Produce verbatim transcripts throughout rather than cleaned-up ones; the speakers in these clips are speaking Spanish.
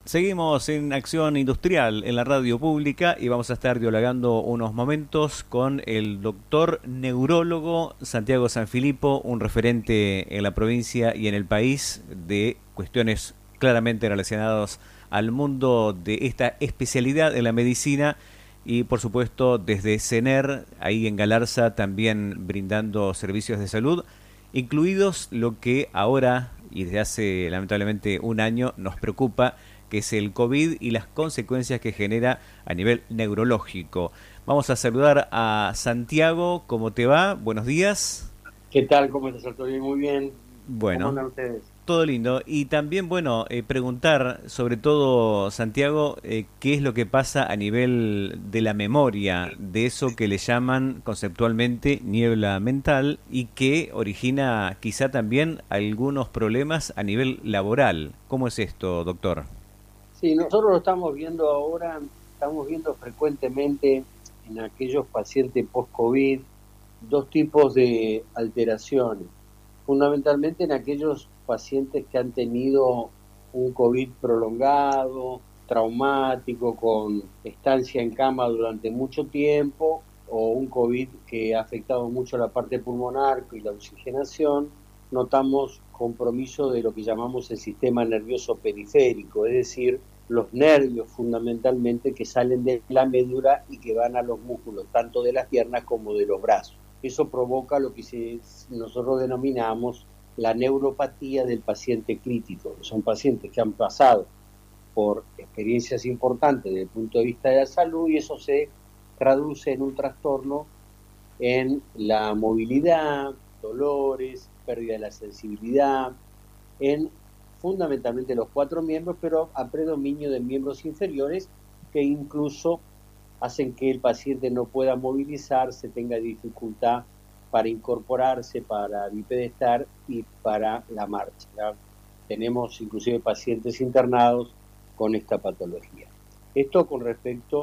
Seguimos en Acción Industrial en la radio pública y vamos a estar dialogando unos momentos con el doctor neurólogo Santiago Sanfilippo, un referente en la provincia y en el país de cuestiones claramente relacionadas al mundo de esta especialidad en la medicina y por supuesto desde CENER, ahí en Galarza, también brindando servicios de salud, incluidos lo que ahora y desde hace lamentablemente un año nos preocupa, que es el COVID y las consecuencias que genera a nivel neurológico. Vamos a saludar a Santiago. ¿Cómo te va? Buenos días. ¿Qué tal? ¿Cómo estás, Arturo? Muy bien. ¿Cómo Bueno, andan ustedes? todo lindo. Y también, bueno, eh, preguntar, sobre todo, Santiago, eh, qué es lo que pasa a nivel de la memoria, de eso que le llaman conceptualmente niebla mental y que origina quizá también algunos problemas a nivel laboral. ¿Cómo es esto, doctor? Sí, nosotros lo estamos viendo ahora, estamos viendo frecuentemente en aquellos pacientes post-COVID dos tipos de alteraciones. Fundamentalmente en aquellos pacientes que han tenido un COVID prolongado, traumático, con estancia en cama durante mucho tiempo, o un COVID que ha afectado mucho la parte pulmonar y la oxigenación, notamos compromiso de lo que llamamos el sistema nervioso periférico, es decir, los nervios fundamentalmente que salen de la médula y que van a los músculos, tanto de las piernas como de los brazos. Eso provoca lo que se, nosotros denominamos la neuropatía del paciente crítico. Son pacientes que han pasado por experiencias importantes desde el punto de vista de la salud y eso se traduce en un trastorno en la movilidad, dolores, pérdida de la sensibilidad, en fundamentalmente los cuatro miembros, pero a predominio de miembros inferiores que incluso hacen que el paciente no pueda movilizarse, tenga dificultad para incorporarse, para bipedestar y para la marcha. ¿Ya? Tenemos inclusive pacientes internados con esta patología. Esto con respecto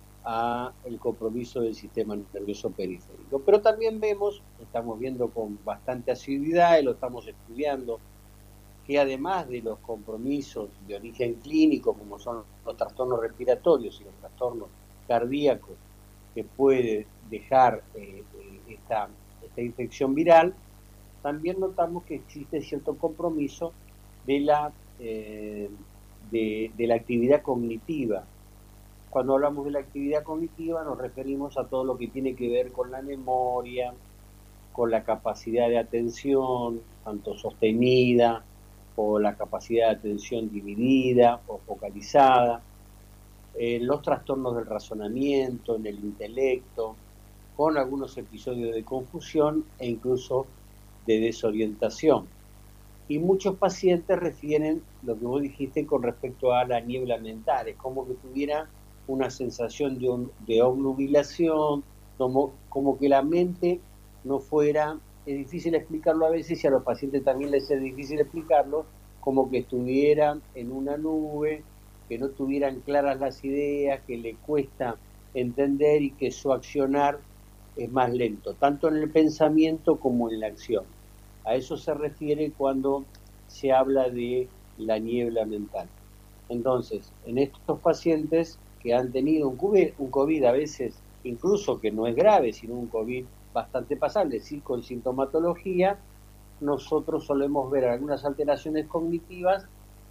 a el compromiso del sistema nervioso periférico. Pero también vemos, estamos viendo con bastante asiduidad y lo estamos estudiando, que además de los compromisos de origen clínico, como son los trastornos respiratorios y los trastornos cardíacos que puede dejar eh, esta, esta infección viral, también notamos que existe cierto compromiso de la, eh, de, de la actividad cognitiva. Cuando hablamos de la actividad cognitiva nos referimos a todo lo que tiene que ver con la memoria, con la capacidad de atención, tanto sostenida, o la capacidad de atención dividida o focalizada, eh, los trastornos del razonamiento, en el intelecto, con algunos episodios de confusión e incluso de desorientación. Y muchos pacientes refieren lo que vos dijiste con respecto a la niebla mental, es como que tuviera una sensación de, un, de obnubilación, como, como que la mente no fuera, es difícil explicarlo a veces y a los pacientes también les es difícil explicarlo, como que estuvieran en una nube, que no tuvieran claras las ideas, que le cuesta entender y que su accionar es más lento, tanto en el pensamiento como en la acción. A eso se refiere cuando se habla de la niebla mental. Entonces, en estos pacientes que han tenido un COVID, un COVID a veces incluso que no es grave, sino un COVID bastante pasable, sí, con sintomatología, nosotros solemos ver algunas alteraciones cognitivas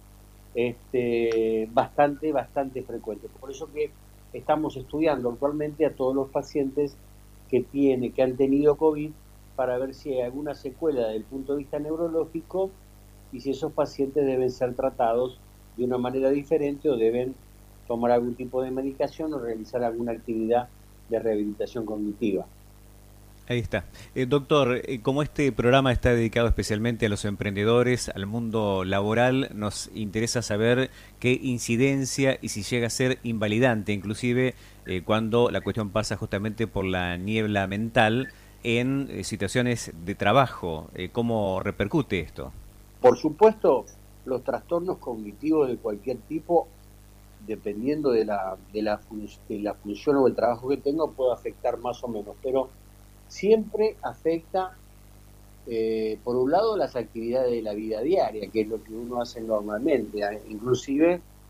este, bastante, bastante frecuentes. Por eso que estamos estudiando actualmente a todos los pacientes que, tiene, que han tenido COVID para ver si hay alguna secuela desde el punto de vista neurológico y si esos pacientes deben ser tratados de una manera diferente o deben tomar algún tipo de medicación o realizar alguna actividad de rehabilitación cognitiva. Ahí está. Eh, doctor, eh, como este programa está dedicado especialmente a los emprendedores, al mundo laboral, nos interesa saber qué incidencia y si llega a ser invalidante, inclusive eh, cuando la cuestión pasa justamente por la niebla mental en eh, situaciones de trabajo. Eh, ¿cómo repercute esto? Por supuesto, los trastornos cognitivos de cualquier tipo, dependiendo de la, de la, fun de la función o el trabajo que tengo, puede afectar más o menos, pero siempre afecta, eh, por un lado, las actividades de la vida diaria, que es lo que uno hace normalmente, inclusive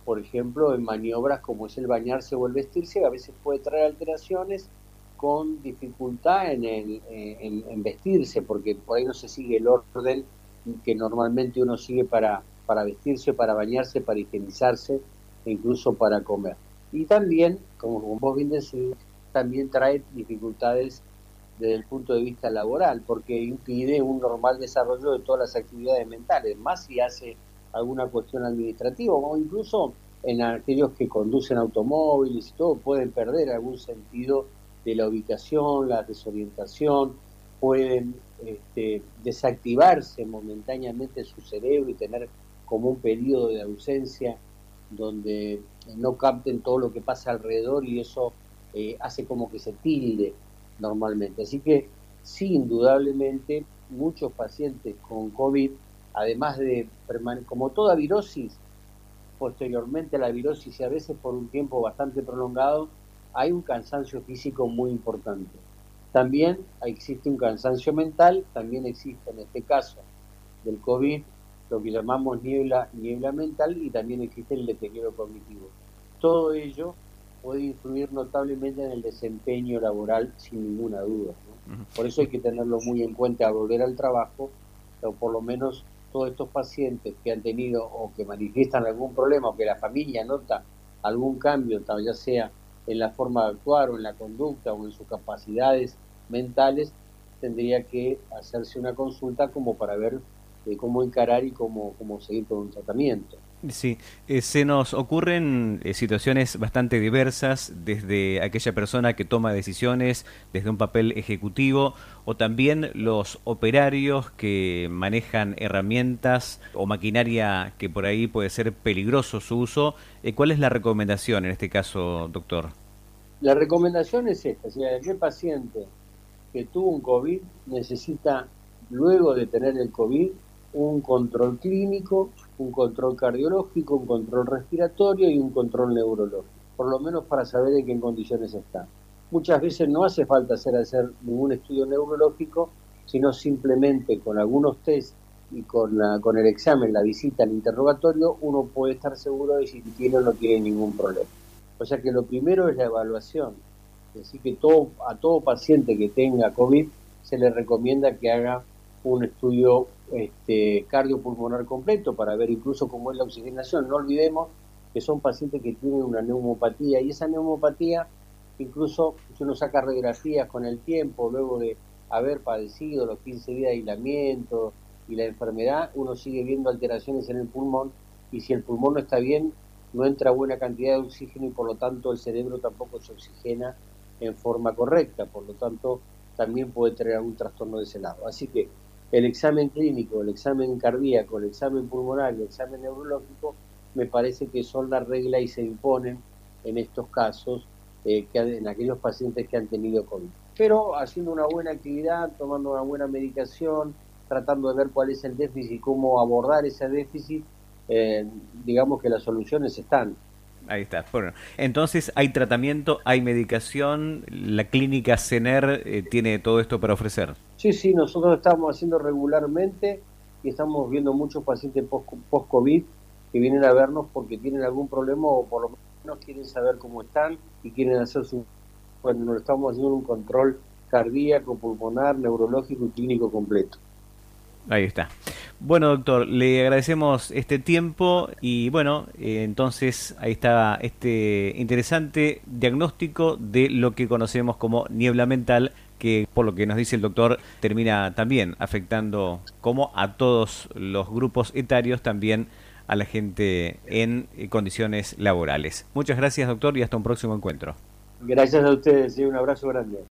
por ejemplo, en maniobras como es el bañarse o el vestirse, a veces puede traer alteraciones con dificultad en, el, en, en vestirse, porque por ahí no se sigue el orden que normalmente uno sigue para, para vestirse, para bañarse, para higienizarse e incluso para comer. Y también, como vos bien decís, también trae dificultades desde el punto de vista laboral, porque impide un normal desarrollo de todas las actividades mentales, más si hace alguna cuestión administrativa o incluso en aquellos que conducen automóviles y todo, pueden perder algún sentido de la ubicación, la desorientación, pueden este, desactivarse momentáneamente su cerebro y tener como un periodo de ausencia donde no capten todo lo que pasa alrededor y eso eh, hace como que se tilde normalmente. Así que sí, indudablemente, muchos pacientes con COVID, además de, como toda virosis, posteriormente a la virosis y a veces por un tiempo bastante prolongado, hay un cansancio físico muy importante. También existe un cansancio mental, también existe en este caso del COVID lo que llamamos niebla, niebla mental y también existe el deterioro cognitivo. Todo ello puede influir notablemente en el desempeño laboral sin ninguna duda, ¿no? Por eso hay que tenerlo muy en cuenta a volver al trabajo, o por lo menos todos estos pacientes que han tenido o que manifiestan algún problema o que la familia nota algún cambio, ya sea en la forma de actuar o en la conducta o en sus capacidades mentales, tendría que hacerse una consulta como para ver eh, cómo encarar y cómo, cómo seguir con un tratamiento. Sí, eh, se nos ocurren eh, situaciones bastante diversas, desde aquella persona que toma decisiones desde un papel ejecutivo o también los operarios que manejan herramientas o maquinaria que por ahí puede ser peligroso su uso. Eh, ¿Cuál es la recomendación en este caso, doctor? La recomendación es esta: si aquel paciente que tuvo un COVID necesita, luego de tener el COVID, un control clínico, un control cardiológico, un control respiratorio y un control neurológico, por lo menos para saber en qué condiciones está. Muchas veces no hace falta hacer, hacer ningún estudio neurológico, sino simplemente con algunos test y con, la, con el examen, la visita, el interrogatorio, uno puede estar seguro de si tiene o no tiene ningún problema. O sea que lo primero es la evaluación. Así que todo, a todo paciente que tenga COVID se le recomienda que haga un estudio este, cardiopulmonar completo para ver incluso cómo es la oxigenación. No olvidemos que son pacientes que tienen una neumopatía y esa neumopatía, incluso si uno saca radiografías con el tiempo, luego de haber padecido los quince días de aislamiento y la enfermedad, uno sigue viendo alteraciones en el pulmón y si el pulmón no está bien, no entra buena cantidad de oxígeno y por lo tanto el cerebro tampoco se oxigena en forma correcta, por lo tanto también puede tener algún trastorno de ese lado. Así que el examen clínico, el examen cardíaco, el examen pulmonar y el examen neurológico me parece que son la regla y se imponen en estos casos, eh, que en aquellos pacientes que han tenido COVID. Pero haciendo una buena actividad, tomando una buena medicación, tratando de ver cuál es el déficit, cómo abordar ese déficit, eh, digamos que las soluciones están. Ahí está. Bueno, entonces hay tratamiento, hay medicación, la clínica CENER eh, tiene todo esto para ofrecer. Sí, sí, nosotros estamos haciendo regularmente y estamos viendo muchos pacientes post-COVID que vienen a vernos porque tienen algún problema o por lo menos quieren saber cómo están y quieren hacer su... Bueno, nos estamos haciendo un control cardíaco, pulmonar, neurológico y clínico completo. Ahí está. Bueno, doctor, le agradecemos este tiempo y bueno, eh, entonces ahí está este interesante diagnóstico de lo que conocemos como niebla mental, que por lo que nos dice el doctor termina también afectando como a todos los grupos etarios, también a la gente en eh, condiciones laborales. Muchas gracias, doctor, y hasta un próximo encuentro. Gracias a ustedes y un abrazo grande.